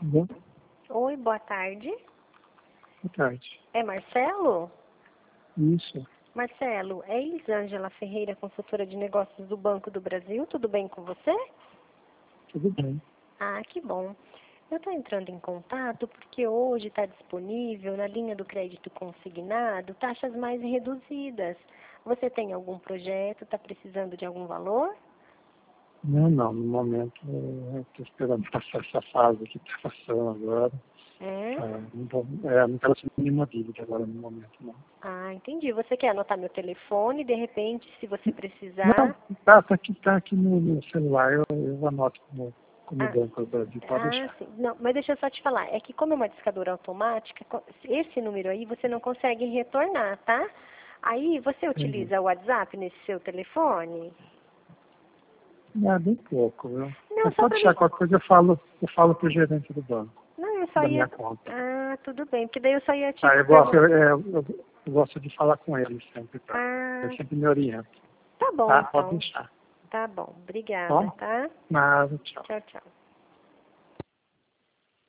Bom, Oi, boa tarde. boa tarde. É Marcelo? Isso, Marcelo, é Elisângela Ferreira, consultora de negócios do Banco do Brasil. Tudo bem com você? tudo bem. Ah, que bom. Eu estou entrando em contato porque hoje está disponível na linha do crédito consignado taxas mais reduzidas. Você tem algum projeto? Está precisando de algum valor? Não, no momento eu estou esperando passar essa fase que está passando agora. É? Não quero assumir nenhuma dívida agora no momento, não. Ah, entendi. Você quer anotar meu telefone? De repente, se você Não, precisar... tá aqui no celular, eu anoto como Ah, Banco do Brasil, pode deixar. sim. Não, mas deixa eu só te falar. É que como é uma discadora automática, esse número aí você não consegue retornar, tá? Aí você Entendi. utiliza o WhatsApp nesse seu telefone? É bem pouco, viu? Não, Mas só pode pra mim. deixar, qualquer coisa eu falo pro gerente do banco, Não, eu só da ia... minha conta. Ah, tudo bem. Porque daí eu só ia te Tá, eu gosto, perguntar. eu gosto de falar com ele sempre, tá? Ele Ah, sempre me orienta. tá bom Tá? Pode então. deixar. Tá bom. Obrigada, Bom? tá? Nada, tchau. Tchau, tchau.